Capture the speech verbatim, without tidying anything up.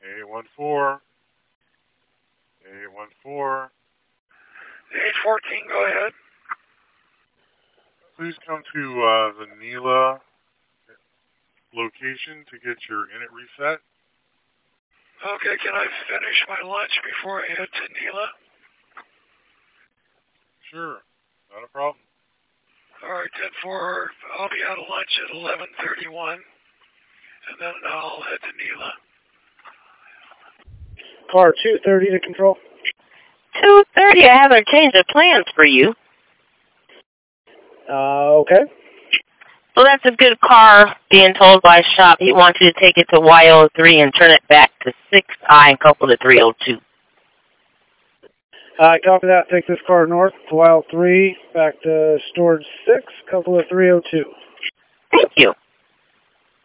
eight one four. eight one four. eight fourteen, go ahead. Please come to uh, the Neela location to get your init reset. Okay, can I finish my lunch before I head to Neela? Sure, not a problem. All right, ten four, I'll be out of lunch at eleven thirty-one, and then I'll head to Neela. Car two thirty to control. two thirty, I have a change of plans for you. Uh, okay. So that's a good car being told by shop. He wants you to take it to Y oh three and turn it back to six I and couple to three oh two. I uh, copy that. Take this car north to Y oh three, back to storage six, couple of three oh two. Thank you.